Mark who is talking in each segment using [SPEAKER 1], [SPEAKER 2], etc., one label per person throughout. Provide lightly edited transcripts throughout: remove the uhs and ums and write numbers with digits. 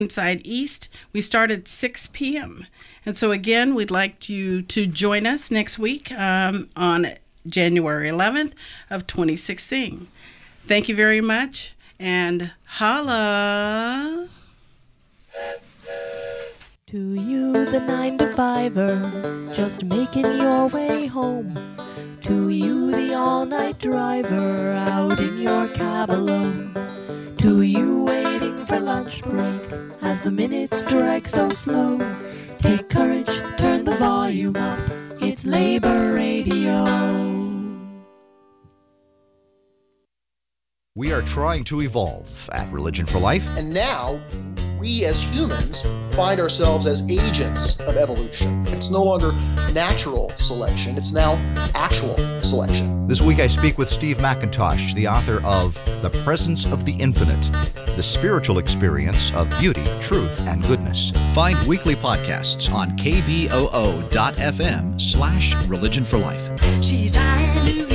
[SPEAKER 1] Side East. We start at 6 p.m. And so again, we'd like you to join us next week on January 11th of 2016. Thank you very much, and holla!
[SPEAKER 2] To you, the 9-to-5er, just making your way home. To you, the all-night driver, out in your cab alone. To you, waiting for lunch break, as the minutes drag so slow. Take courage, turn the volume up, it's Labor Radio.
[SPEAKER 3] We are trying to evolve at Religion for Life.
[SPEAKER 4] And now, we as humans find ourselves as agents of evolution. It's no longer natural selection, it's now actual selection.
[SPEAKER 3] This week I speak with Steve McIntosh, the author of The Presence of the Infinite, the spiritual experience of beauty, truth, and goodness. Find weekly podcasts on kboo.fm/Religion for Life.
[SPEAKER 2] She's trying to evolve.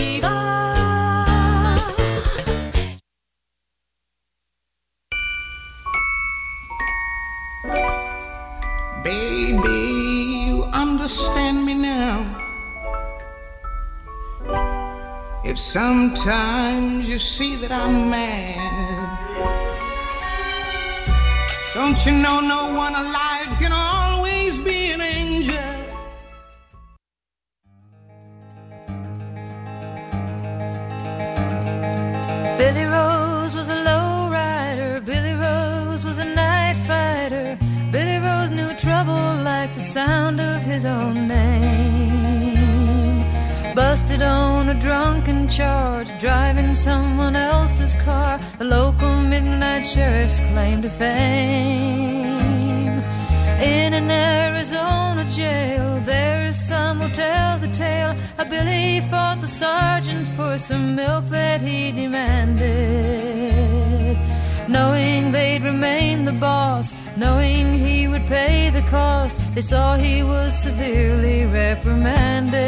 [SPEAKER 5] Baby, you understand me now. If sometimes you see that I'm mad, don't you know no one alive can always be an angel?
[SPEAKER 6] Billy Rose was a low rider, Billy Rose was a night fighter. Billy Rose knew trouble like the sound of his own name. Busted on a drunken charge, driving someone else's car, the local midnight sheriff's claim to fame. In an Arizona jail, there is some who tell the tale how Billy fought the sergeant for some milk that he demanded. Knowing they'd remain the boss, knowing he would pay the cost, they saw he was severely reprimanded.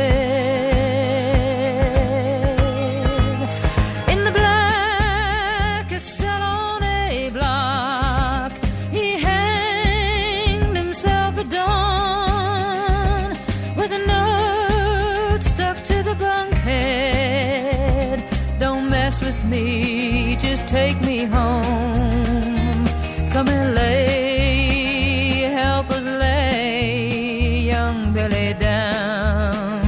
[SPEAKER 6] In the blackest cell on a block, he hanged himself at dawn, with a note stuck to the bunkhead. Don't mess with me, just take me home. Come and lay, help us lay young Billy down.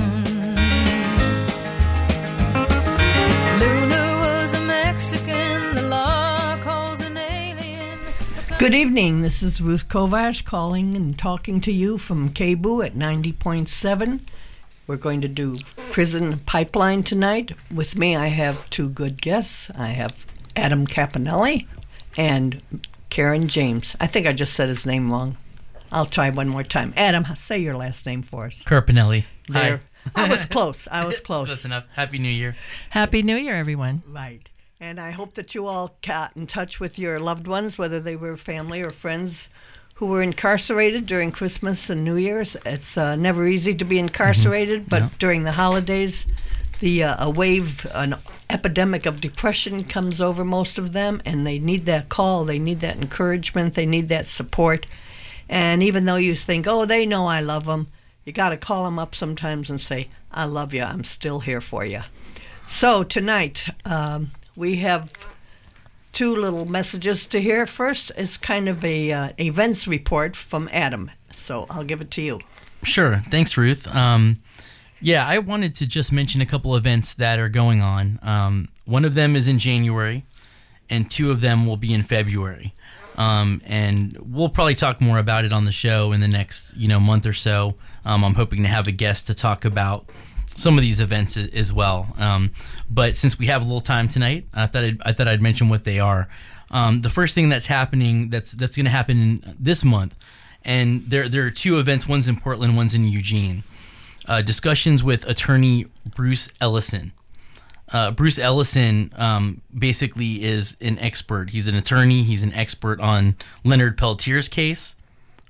[SPEAKER 6] Lulu was a Mexican, the law calls an alien.
[SPEAKER 7] Good evening, this is Ruth Kovash calling and talking to you from KBOO at 90.7. We're going to do Prison Pipeline tonight. With me I have two good guests. I have Adam Campanelli and Karen James. I think I just said his name wrong. I'll try one more time. Adam, say your last name for us.
[SPEAKER 8] Carpinelli.
[SPEAKER 7] There.
[SPEAKER 8] Hi.
[SPEAKER 7] I was close.
[SPEAKER 8] Close enough. Happy New Year.
[SPEAKER 9] Happy New Year, everyone.
[SPEAKER 7] Right. And I hope that you all got in touch with your loved ones, whether they were family or friends who were incarcerated during Christmas and New Year's. It's never easy to be incarcerated, but during the holidays, a wave, an epidemic of depression comes over most of them, and they need that call, they need that encouragement, they need that support. And even though you think, oh, they know I love them, you got to call them up sometimes and say, I love you, I'm still here for you. So tonight, we have two little messages to hear. First is kind of a events report from Adam, so I'll give it to you.
[SPEAKER 8] Sure. Thanks, Ruth. Yeah, I wanted to just mention a couple events that are going on. One of them is in January, and two of them will be in February. And we'll probably talk more about it on the show in the next month or so. I'm hoping to have a guest to talk about some of these events as well. But since we have a little time tonight, I thought I'd mention what they are. The first thing that's happening that's going to happen this month, and there are two events. One's in Portland, one's in Eugene. Discussions with attorney Bruce Ellison. Bruce Ellison basically is an expert. He's an attorney. He's an expert on Leonard Peltier's case,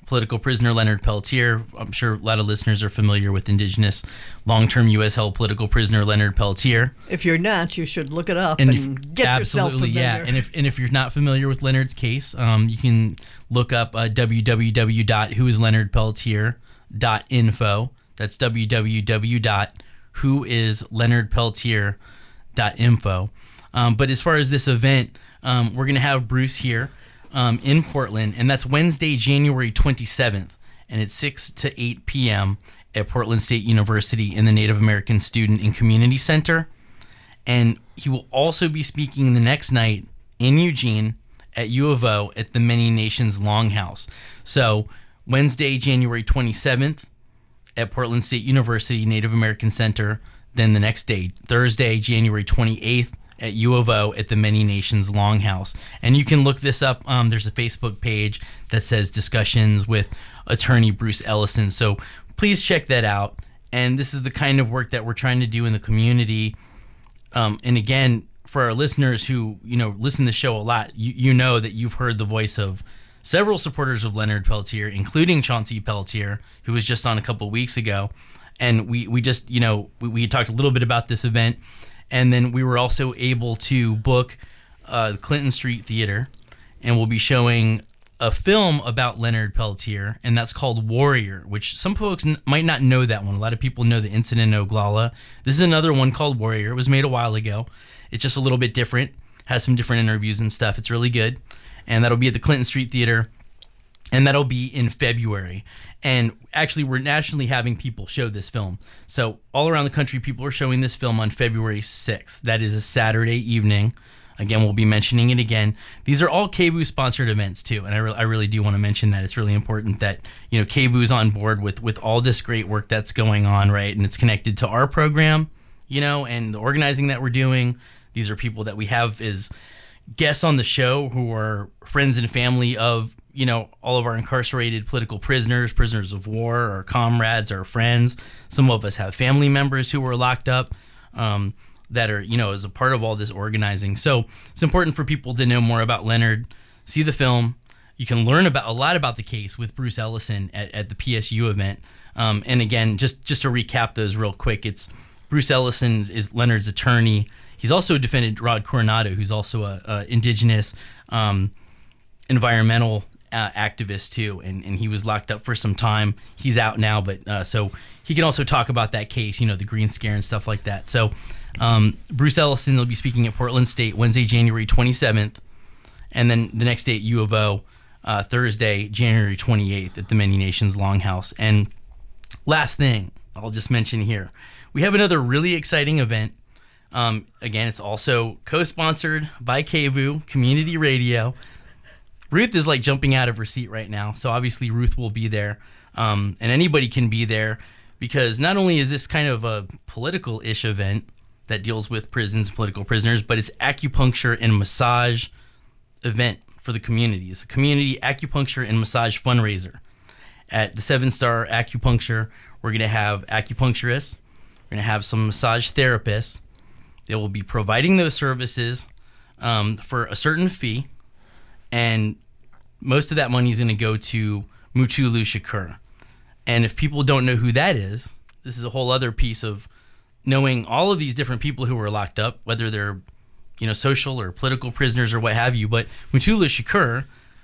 [SPEAKER 8] political prisoner Leonard Peltier. I'm sure a lot of listeners are familiar with Indigenous long-term U.S. held political prisoner Leonard Peltier.
[SPEAKER 7] If you're not, you should look it up and get yourself familiar.
[SPEAKER 8] Yeah. And if you're not familiar with Leonard's case, you can look up www.whoisleonardpeltier.info. That's www.whoisleonardpeltier.info. But as far as this event, we're going to have Bruce here in Portland, and that's Wednesday, January 27th, and it's 6 to 8 p.m. at Portland State University in the Native American Student and Community Center. And he will also be speaking the next night in Eugene at U of O at the Many Nations Longhouse. So Wednesday, January 27th at Portland State University Native American Center. Then the next day, Thursday, January 28th at U of O at the Many Nations Longhouse. And you can look this up. There's a Facebook page that says discussions with attorney Bruce Ellison. So please check that out. And this is the kind of work that we're trying to do in the community. And again, for our listeners who, listen to the show a lot, you know that you've heard the voice of several supporters of Leonard Peltier, including Chauncey Peltier, who was just on a couple weeks ago. And we just, we talked a little bit about this event. And then we were also able to book the Clinton Street Theater, and we'll be showing a film about Leonard Peltier, and that's called Warrior, which some folks might not know that one. A lot of people know the incident in Oglala. This is another one called Warrior. It was made a while ago. It's just a little bit different, has some different interviews and stuff. It's really good. And that'll be at the Clinton Street Theater, and that'll be in February. And actually, we're nationally having people show this film. So all around the country, people are showing this film on February 6th. That is a Saturday evening. Again, we'll be mentioning it again. These are all KBOO sponsored events too, and I really do want to mention that. It's really important that KBOO's on board with all this great work that's going on, right? And it's connected to our program, and the organizing that we're doing. These are people that we have as guests on the show who are friends and family of all of our incarcerated political prisoners, prisoners of war, our comrades, our friends. Some of us have family members who were locked up that are, as a part of all this organizing. So it's important for people to know more about Leonard, see the film. You can learn a lot about the case with Bruce Ellison at the PSU event. And again, just to recap those real quick, it's Bruce Ellison is Leonard's attorney. He's also defended Rod Coronado, who's also a indigenous environmental activist too, and he was locked up for some time. He's out now, but so he can also talk about that case, the Green Scare and stuff like that. So Bruce Ellison will be speaking at Portland State Wednesday, January 27th, and then the next day at U of O, Thursday, January 28th at the Many Nations Longhouse. And last thing I'll just mention here, we have another really exciting event. Again, it's also co-sponsored by KBOO Community Radio. Ruth is like jumping out of her seat right now. So obviously Ruth will be there. And anybody can be there, because not only is this kind of a political-ish event that deals with prisons and political prisoners, but it's acupuncture and massage event for the community. It's a community acupuncture and massage fundraiser. At the 7-Star Acupuncture, we're going to have acupuncturists. We're going to have some massage therapists. They will be providing those services for a certain fee. And most of that money is going to go to Mutulu Shakur. And if people don't know who that is, this is a whole other piece of knowing all of these different people who are locked up, whether they're, social or political prisoners or what have you. But Mutulu Shakur,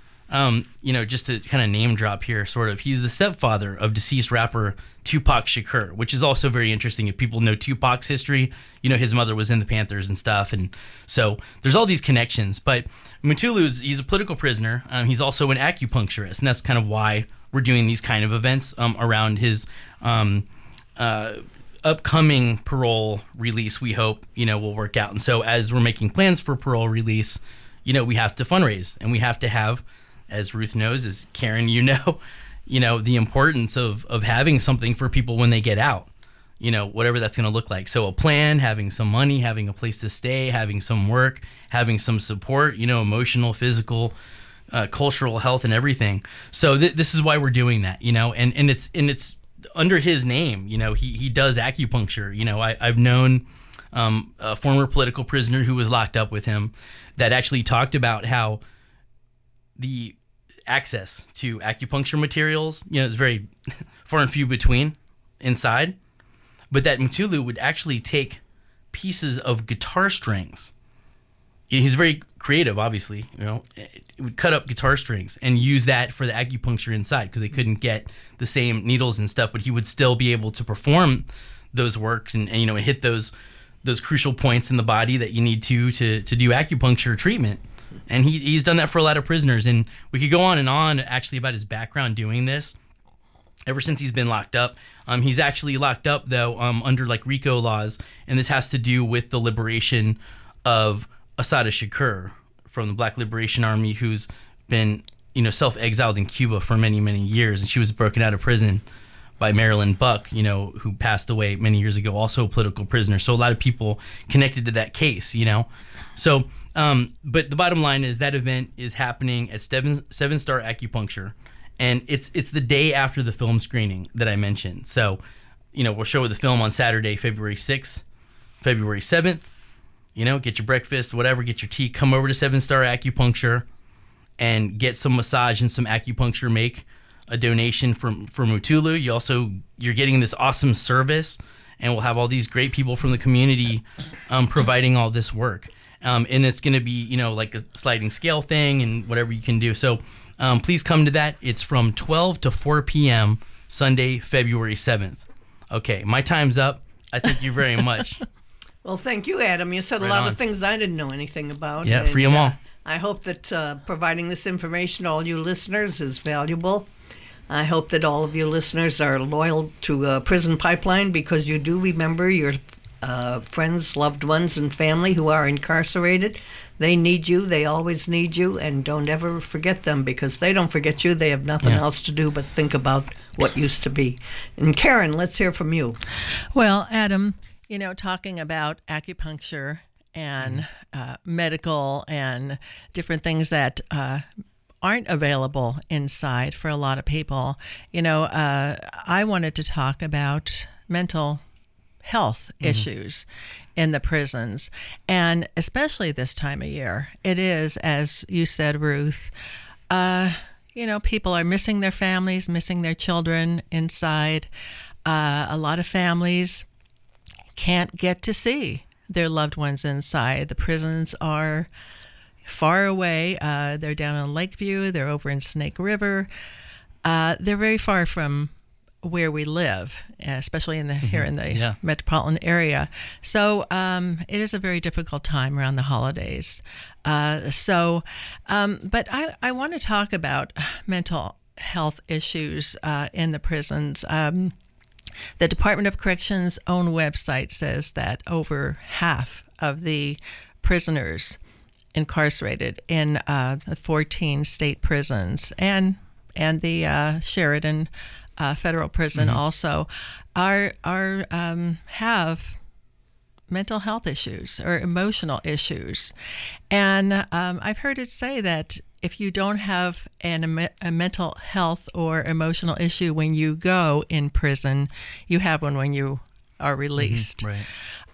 [SPEAKER 8] just to kind of name drop here, sort of, he's the stepfather of deceased rapper Tupac Shakur, which is also very interesting. If people know Tupac's history, his mother was in the Panthers and stuff. And so there's all these connections. But Mutulu, he's a political prisoner. He's also an acupuncturist. And that's kind of why we're doing these kind of events around his upcoming parole release, we hope, will work out. And so as we're making plans for parole release, we have to fundraise, and we have to have, as Ruth knows, as Karen, the importance of having something for people when they get out, whatever that's going to look like. So a plan, having some money, having a place to stay, having some work, having some support, emotional, physical, cultural health, and everything. So this is why we're doing that, and it's under his name. He does acupuncture. I've known a former political prisoner who was locked up with him that actually talked about how the access to acupuncture materials. It's very far and few between inside. But that Mutulu would actually take pieces of guitar strings. He's very creative, obviously. It would cut up guitar strings and use that for the acupuncture inside because they couldn't get the same needles and stuff. But he would still be able to perform those works and hit those crucial points in the body that you need to do acupuncture treatment. And he's done that for a lot of prisoners. And we could go on and on actually about his background doing this. Ever since he's been locked up. He's actually locked up, though, under like RICO laws. And this has to do with the liberation of Assata Shakur from the Black Liberation Army, who's been, self-exiled in Cuba for many, many years. And she was broken out of prison by Marilyn Buck, who passed away many years ago, also a political prisoner. So a lot of people connected to that case, So, but the bottom line is that event is happening at Seven Star Acupuncture. And it's the day after the film screening that I mentioned. So, we'll show the film on Saturday, February 6th, February 7th. Get your breakfast, whatever, get your tea, come over to 7-Star Acupuncture and get some massage and some acupuncture. Make a donation for Mutulu. You're getting this awesome service, and we'll have all these great people from the community providing all this work. And it's going to be, like a sliding scale thing and whatever you can do. So please come to that. It's from 12 to 4 p.m. Sunday, February 7th. Okay, my time's up. I thank you very much.
[SPEAKER 7] Well, thank you, Adam. You said a lot of things I didn't know anything about.
[SPEAKER 8] Yeah, free them all.
[SPEAKER 7] I hope that providing this information to all you listeners is valuable. I hope that all of you listeners are loyal to Prison Pipeline because you do remember your friends, loved ones, and family who are incarcerated. They need you. They always need you. And don't ever forget them because they don't forget you. They have nothing else to do but think about what used to be. And Karen, let's hear from you.
[SPEAKER 9] Well, Adam, talking about acupuncture and medical and different things that aren't available inside for a lot of people, I wanted to talk about mental health issues in the prisons, and especially this time of year. It is, as you said, Ruth, people are missing their families, missing their children inside. A lot of families can't get to see their loved ones inside. The prisons are far away. They're down in Lakeview. They're over in Snake River. They're very far from where we live, especially here in the metropolitan area. So it is a very difficult time around the holidays. But I want to talk about mental health issues in the prisons. The Department of Corrections' own website says that over half of the prisoners incarcerated in the 14 state prisons and the Sheridan Federal Prison also have mental health issues or emotional issues. And I've heard it say that if you don't have a mental health or emotional issue when you go in prison, you have one when you are released.
[SPEAKER 8] Right.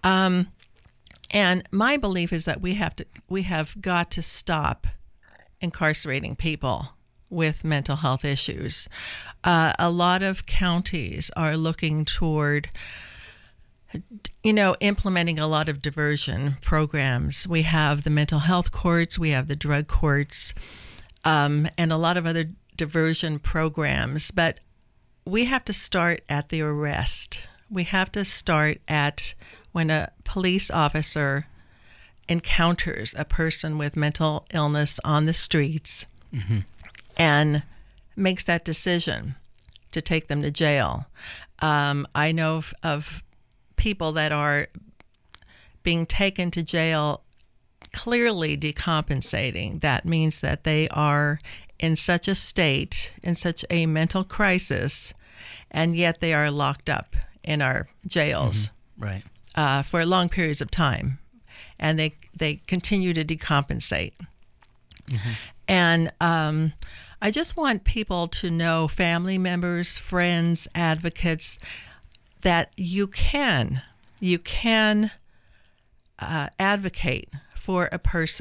[SPEAKER 9] And my belief is that we have got to stop incarcerating people with mental health issues. A lot of counties are looking toward implementing a lot of diversion programs. We have the mental health courts, we have the drug courts, and a lot of other diversion programs. But we have to start at the arrest. We have to start at when a police officer encounters a person with mental illness on the streets and makes that decision to take them to jail. I know of people that are being taken to jail clearly decompensating. That means that they are in such a state, in such a mental crisis, and yet they are locked up in our jails
[SPEAKER 8] right,
[SPEAKER 9] for long periods of time, and they continue to decompensate. And I just want people to know, family members, friends, advocates, that you can advocate for a person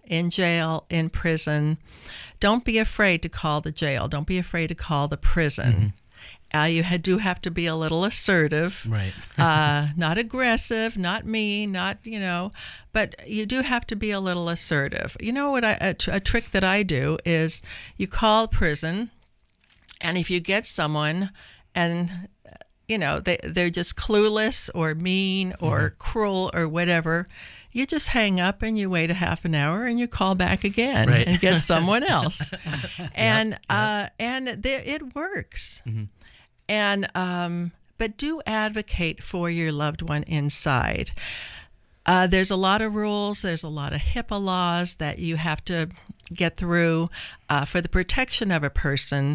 [SPEAKER 9] in jail, in prison, don't be afraid to call the jail. Don't be afraid to call the prison. You do have to be a little assertive,
[SPEAKER 8] Right.
[SPEAKER 9] Not aggressive, not mean, not, but you do have to be a little assertive. You know what? A trick that I do is you call prison, and if you get someone and they're just clueless or mean or cruel or whatever, you just hang up and you wait a half an hour and you call back again and get someone else. And it works. And but do advocate for your loved one inside. There's a lot of rules. There's a lot of HIPAA laws that you have to get through for the protection of a person.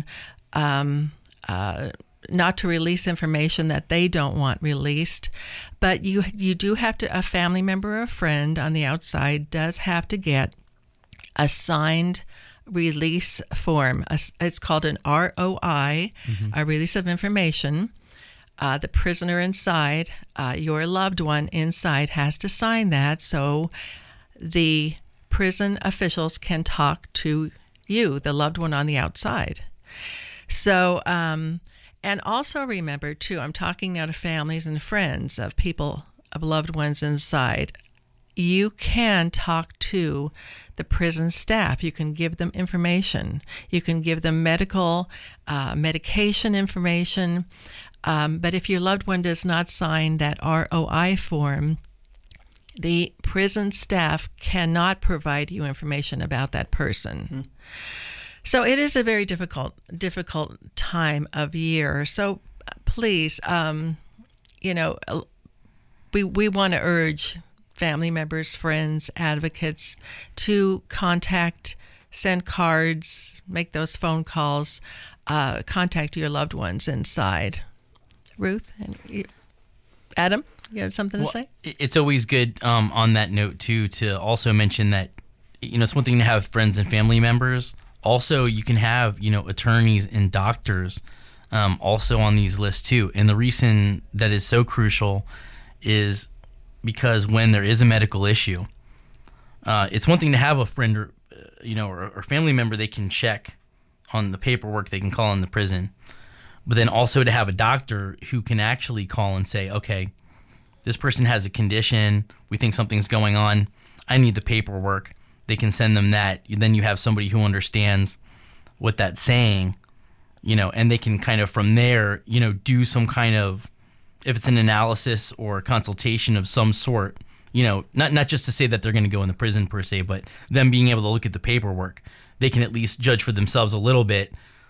[SPEAKER 9] Not to release information that they don't want released, but you do have to, a family member or a friend on the outside does have to get a signed release form. It's called an ROI, a release of information. The prisoner inside, your loved one inside, has to sign that so the prison officials can talk to you, the loved one on the outside. So, and also remember, too, I'm talking now to families and friends of people, of loved ones inside. You can talk to the prison staff. You can give them information. You can give them medication information. But if your loved one does not sign that ROI form, the prison staff cannot provide you information about that person. So it is a very difficult time of year. So please, we want to urge family members, friends, advocates to contact, send cards, make those phone calls, contact your loved ones inside. Ruth and Adam, you have something to say?
[SPEAKER 8] It's always good on that note too to also mention that it's one thing to have friends and family members. Also, you can have, attorneys and doctors also on these lists too. And the reason that is so crucial is because when there is a medical issue, it's one thing to have a friend or family member they can check on the paperwork, they can call in the prison. But then also to have a doctor who can actually call and say, okay, this person has a condition, we think something's going on, I need the paperwork. They can send them that. Then you have somebody who understands what that's saying, and they can kind of from there, do some kind of, if it's an analysis or a consultation of some sort, not just to say that they're going to go in the prison per se, but them being able to look at the paperwork, they can at least judge for themselves a little bit,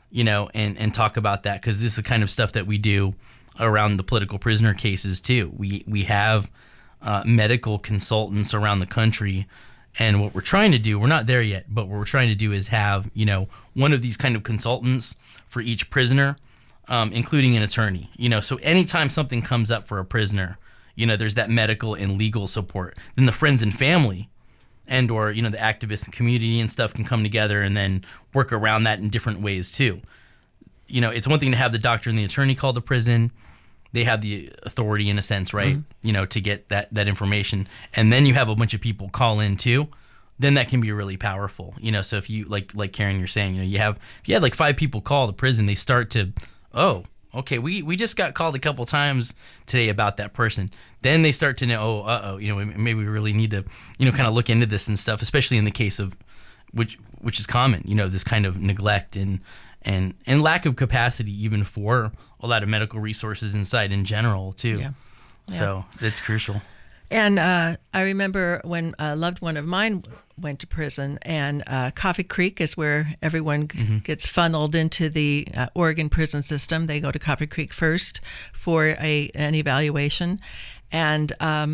[SPEAKER 8] and talk about that, because this is the kind of stuff that we do around the political prisoner cases too. We have medical consultants around the country. And what we're trying to do, we're not there yet, but what we're trying to do is have, one of these kind of consultants for each prisoner, including an attorney. So anytime something comes up for a prisoner, there's that medical and legal support. Then the friends and family and or, the activists and community and stuff can come together and then work around that in different ways too. It's one thing to have the doctor and the attorney call the prison. They have the authority in a sense, right? To get that information. And then you have a bunch of people call in too. Then that can be really powerful. So if you, like Karen, you're saying, if you had like 5 people call the prison, they start to, oh, okay, we just got called a couple times today about that person. Then they start to know, maybe we really need to, kind of look into this and stuff, especially in the case of, which is common, this kind of neglect and lack of capacity even for a lot of medical resources inside in general too. Yeah. So that's crucial.
[SPEAKER 9] And I remember when a loved one of mine went to prison, and Coffee Creek is where everyone gets funneled into the Oregon prison system. They go to Coffee Creek first for an evaluation. And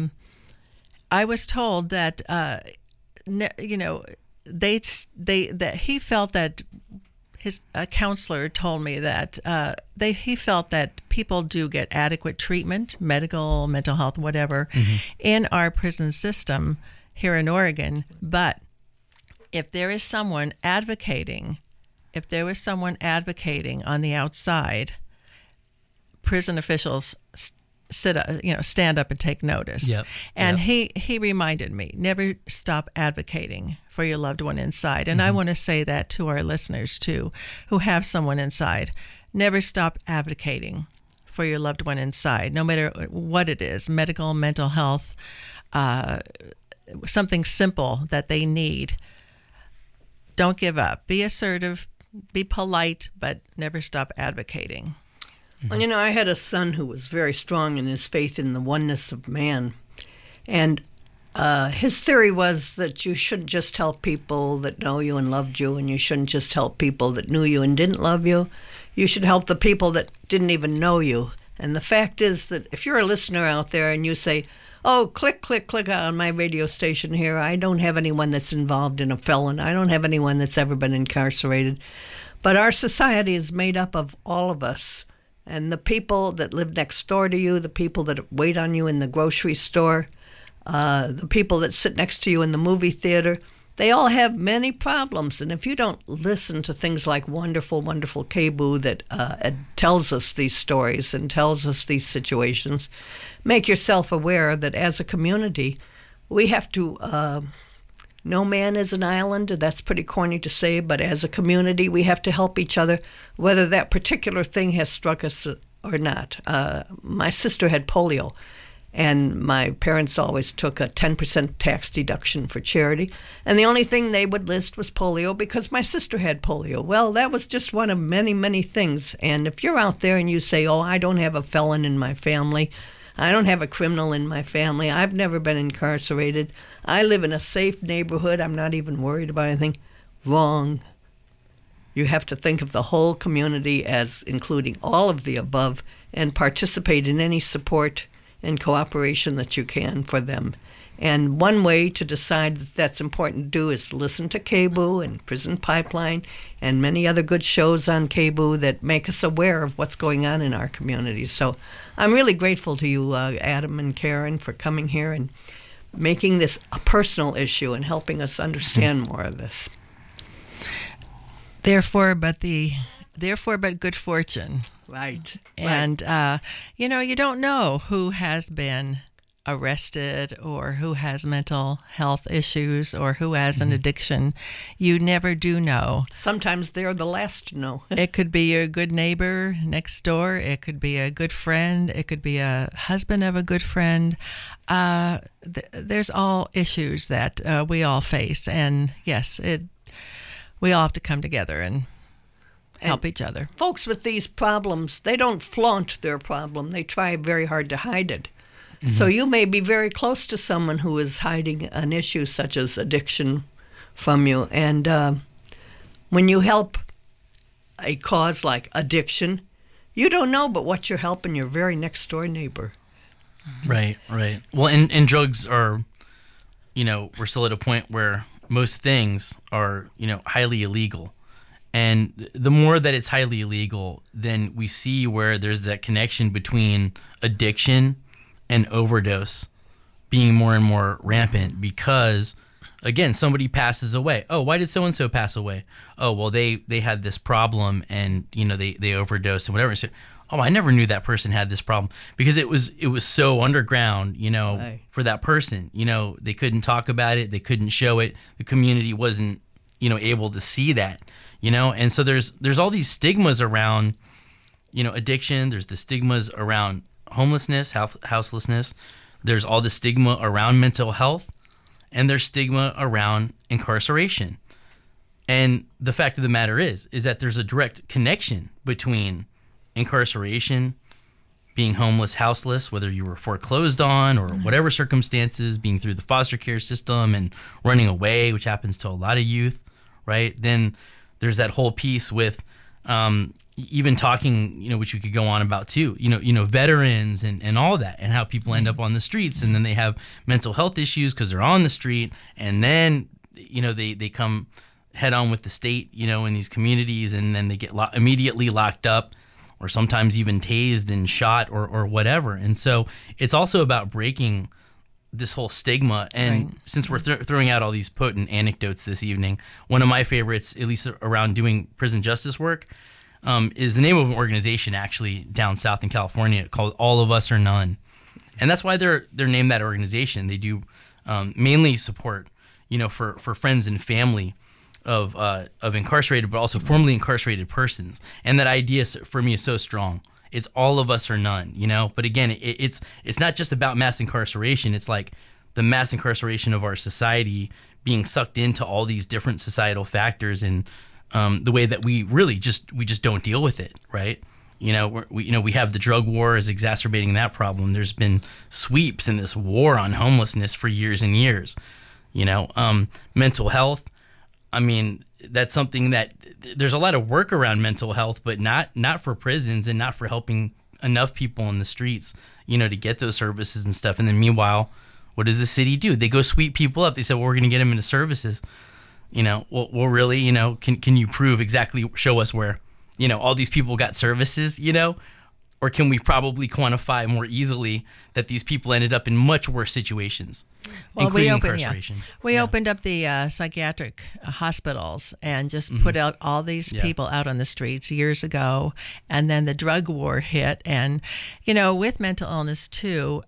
[SPEAKER 9] I was told that, that he felt that his counselor told me that he felt that people do get adequate treatment, medical, mental health, whatever, in our prison system here in Oregon. But if there is someone advocating on the outside, prison officials stand up and take notice.
[SPEAKER 8] Yep.
[SPEAKER 9] And he reminded me, never stop advocating for your loved one inside. And I want to say that to our listeners too, who have someone inside. Never stop advocating for your loved one inside, no matter what it is, medical, mental health, something simple that they need. Don't give up. Be assertive, be polite, but never stop advocating.
[SPEAKER 7] Well, I had a son who was very strong in his faith in the oneness of man. And his theory was that you shouldn't just help people that know you and loved you, and you shouldn't just help people that knew you and didn't love you. You should help the people that didn't even know you. And the fact is that if you're a listener out there and you say, oh, click, click, click on my radio station here, I don't have anyone that's involved in a felon. I don't have anyone that's ever been incarcerated. But our society is made up of all of us. And the people that live next door to you, the people that wait on you in the grocery store, the people that sit next to you in the movie theater, they all have many problems. And if you don't listen to things like Wonderful, Wonderful KBOO that tells us these stories and tells us these situations, make yourself aware that as a community, we have to... no man is an island. That's pretty corny to say, but as a community, we have to help each other, whether that particular thing has struck us or not. My sister had polio, and my parents always took a 10% tax deduction for charity, and the only thing they would list was polio because my sister had polio. Well, that was just one of many, many things, and if you're out there and you say, oh, I don't have a felon in my family, I don't have a criminal in my family. I've never been incarcerated. I live in a safe neighborhood. I'm not even worried about anything. Wrong. You have to think of the whole community as including all of the above and participate in any support and cooperation that you can for them. And one way to decide that that's important to do is listen to KBOO and Prison Pipeline and many other good shows on KBOO that make us aware of what's going on in our community. So I'm really grateful to you, Adam and Karen, for coming here and making this a personal issue and helping us understand more of this.
[SPEAKER 9] Therefore, but good fortune.
[SPEAKER 7] Right.
[SPEAKER 9] And, you don't know who has been arrested or who has mental health issues or who has an addiction. You never do know.
[SPEAKER 7] Sometimes they're the last to know.
[SPEAKER 9] It could be your good neighbor next door. It could be a good friend. It could be a husband of a good friend. There's all issues that we all face. And yes, we all have to come together and help each other.
[SPEAKER 7] Folks with these problems, they don't flaunt their problem. They try very hard to hide it. So you may be very close to someone who is hiding an issue such as addiction from you. And when you help a cause like addiction, you don't know but what you're helping your very next door neighbor.
[SPEAKER 8] Right. Well, and drugs are, we're still at a point where most things are, highly illegal. And the more that it's highly illegal, then we see where there's that connection between addiction and overdose being more and more rampant because, again, somebody passes away. Oh, why did so-and-so pass away? Oh, well, they had this problem and, they overdosed and whatever. So, oh, I never knew that person had this problem because it was so underground,
[SPEAKER 7] Right.
[SPEAKER 8] for that person. They couldn't talk about it. They couldn't show it. The community wasn't, able to see that, And so there's all these stigmas around, addiction. There's the stigmas around homelessness, houselessness. There's all the stigma around mental health, and there's stigma around incarceration. And the fact of the matter is that there's a direct connection between incarceration, being homeless, houseless, whether you were foreclosed on or whatever circumstances, being through the foster care system and running away, which happens to a lot of youth, right? Then there's that whole piece with even talking, which we could go on about too, veterans and all that, and how people end up on the streets, and then they have mental health issues because they're on the street, and then they come head on with the state, in these communities, and then they get immediately locked up, or sometimes even tased and shot or whatever. And so it's also about breaking this whole stigma. And right. Since we're throwing out all these potent anecdotes this evening, one of my favorites, at least around doing prison justice work, is the name of an organization actually down south in California called All of Us or None. And that's why they're named that organization. They do mainly support, for friends and family of incarcerated, but also formerly incarcerated persons. And that idea for me is so strong. It's all of us or none, But again, it's not just about mass incarceration. It's like the mass incarceration of our society being sucked into all these different societal factors and the way that we just don't deal with it, right? We have the drug war is exacerbating that problem. There's been sweeps in this war on homelessness for years and years. Mental health. I mean, that's something that there's a lot of work around mental health, but not for prisons and not for helping enough people in the streets, to get those services and stuff. And then meanwhile, what does the city do? They go sweep people up. They say, well, we're going to get them into services. Well, really, can you prove exactly, show us where, all these people got services, or can we probably quantify more easily that these people ended up in much worse situations, including incarceration?
[SPEAKER 9] We opened up the psychiatric hospitals and just put out all these people out on the streets years ago, and then the drug war hit, and with mental illness too,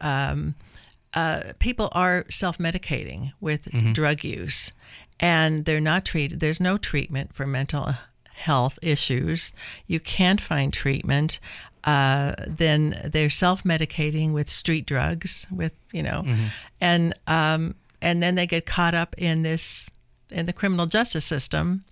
[SPEAKER 9] people are self-medicating with drug use, and they're not treated. There's no treatment for mental health issues. You can't find treatment. Then they're self-medicating with street drugs, and then they get caught up in the criminal justice system.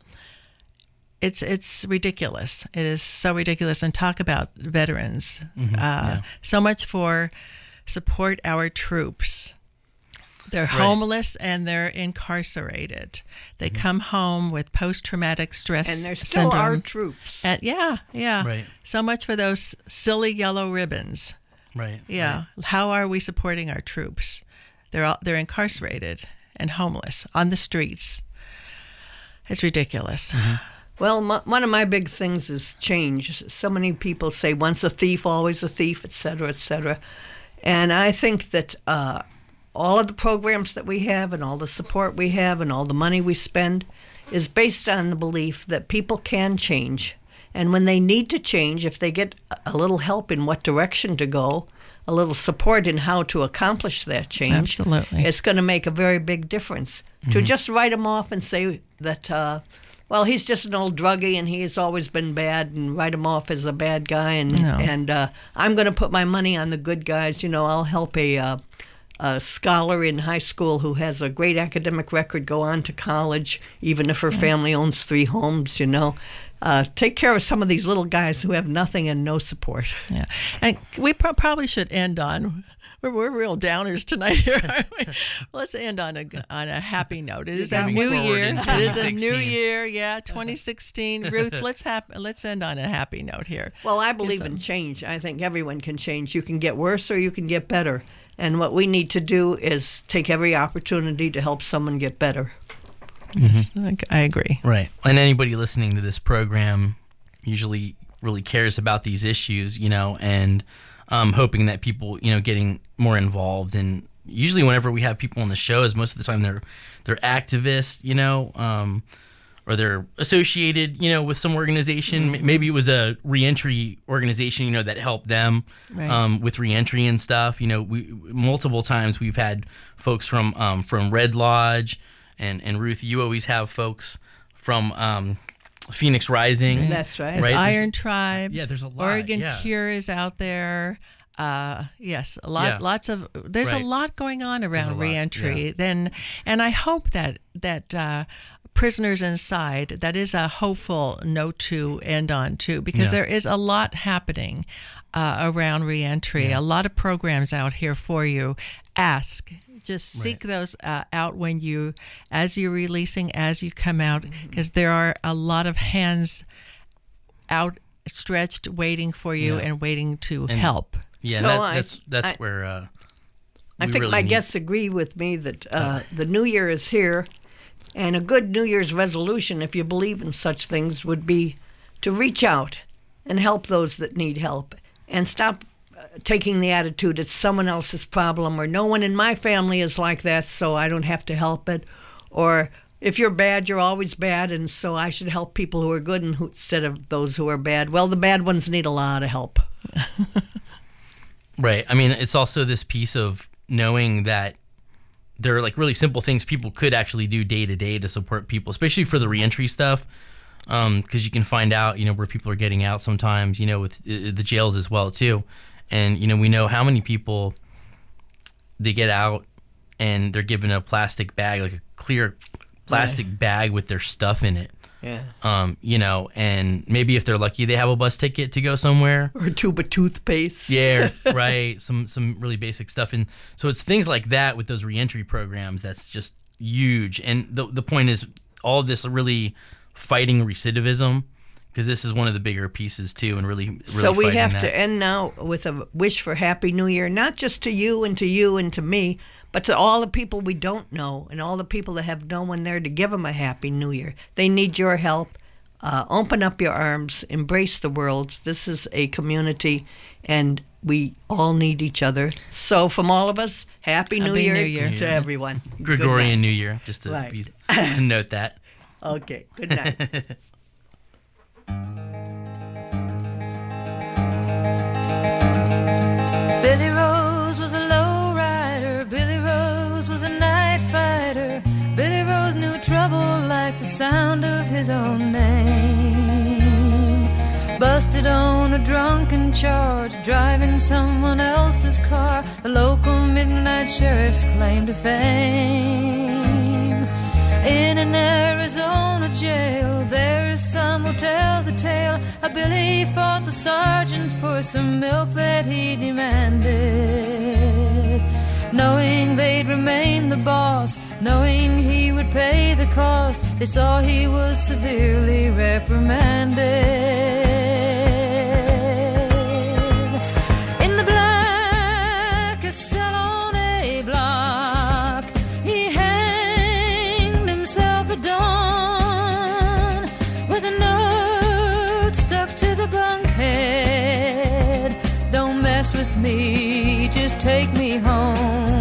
[SPEAKER 9] It's ridiculous. It is so ridiculous. And talk about veterans. So much for support our troops. They're homeless and they're incarcerated. They come home with post-traumatic stress syndrome.
[SPEAKER 7] And they're still our troops.
[SPEAKER 9] And yeah.
[SPEAKER 8] Right.
[SPEAKER 9] So much for those silly yellow ribbons.
[SPEAKER 8] Right.
[SPEAKER 9] Yeah. Right. How are we supporting our troops? They're incarcerated and homeless on the streets. It's ridiculous.
[SPEAKER 7] Well, one of my big things is change. So many people say once a thief, always a thief, et cetera, et cetera. And I think that all of the programs that we have and all the support we have and all the money we spend is based on the belief that people can change. And when they need to change, if they get a little help in what direction to go, a little support in how to accomplish that change,
[SPEAKER 9] absolutely,
[SPEAKER 7] it's going to make a very big difference. To just write them off and say that, well, he's just an old druggie and he has always been bad, and write him off as a bad guy, and I'm going to put my money on the good guys. I'll help a scholar in high school who has a great academic record go on to college, even if her family owns 3 homes, Take care of some of these little guys who have nothing and no support.
[SPEAKER 9] Yeah, and we probably should end on... We're real downers tonight here, aren't we? Let's end on a happy note. It is a new year. It is a new year, 2016. Ruth, let's end on a happy note here.
[SPEAKER 7] Well, I believe in change. I think everyone can change. You can get worse or you can get better. And what we need to do is take every opportunity to help someone get better.
[SPEAKER 9] Yes, I agree.
[SPEAKER 8] Right. And anybody listening to this program usually really cares about these issues, and hoping that people, getting more involved. And usually whenever we have people on the shows, most of the time they're activists, or they're associated, with some organization. Mm-hmm. Maybe it was a reentry organization, that helped them with reentry and stuff. Multiple times we've had folks from Red Lodge, and Ruth, you always have folks from Phoenix Rising.
[SPEAKER 7] That's right.
[SPEAKER 9] There's Iron Tribe.
[SPEAKER 8] Yeah, there's a lot.
[SPEAKER 9] Oregon Cure is out there. Yes, a lot. Yeah. Lots of. There's a lot going on around reentry. Yeah. And I hope that prisoners inside. That is a hopeful note to end on too, because there is a lot happening around reentry. Yeah. A lot of programs out here for you. Ask. Just seek those out as you're releasing, as you come out, because there are a lot of hands outstretched, waiting for you and waiting to help.
[SPEAKER 8] Yeah, so that's where
[SPEAKER 7] I think my guests agree with me that the New Year is here, and a good New Year's resolution, if you believe in such things, would be to reach out and help those that need help, and stop taking the attitude it's someone else's problem, or no one in my family is like that, so I don't have to help it, or if you're bad, you're always bad, and so I should help people who are good instead of those who are bad. Well, the bad ones need a lot of help.
[SPEAKER 8] Right. I mean, it's also this piece of knowing that there are like really simple things people could actually do day to day to support people, especially for the reentry stuff. Because you can find out, where people are getting out sometimes, with the jails as well too. And, we know how many people they get out and they're given a plastic bag, like a clear plastic bag with their stuff in it.
[SPEAKER 7] Yeah.
[SPEAKER 8] And maybe if they're lucky, they have a bus ticket to go somewhere.
[SPEAKER 7] Or a tube of toothpaste.
[SPEAKER 8] Yeah, right. Some really basic stuff. And so it's things like that with those reentry programs that's just huge. And the point is all of this really fighting recidivism, because this is one of the bigger pieces too, and really
[SPEAKER 7] so we have
[SPEAKER 8] that.
[SPEAKER 7] to end now with a wish for Happy New Year, not just to you and to me, but to all the people we don't know and all the people that have no one there to give them a Happy New Year. They need your help. Open up your arms, embrace the world. This is a community, and we all need each other. So from all of us, Happy New Year to everyone.
[SPEAKER 8] Gregorian New Year, just to note that.
[SPEAKER 7] Okay, good night.
[SPEAKER 6] Billy Rose was a low rider. Billy Rose was a night fighter. Billy Rose knew trouble like the sound of his own name. Busted on a drunken charge, driving someone else's car. The local midnight sheriff's claim to fame. In an Arizona jail, there is some who tell the tale how Billy fought the sergeant for some milk that he demanded. Knowing they'd remain the boss, knowing he would pay the cost, they saw he was severely reprimanded. In the blackest cell on a block, he hanged himself at dawn with a note stuck to the bunk head. Don't mess with me, just take me home.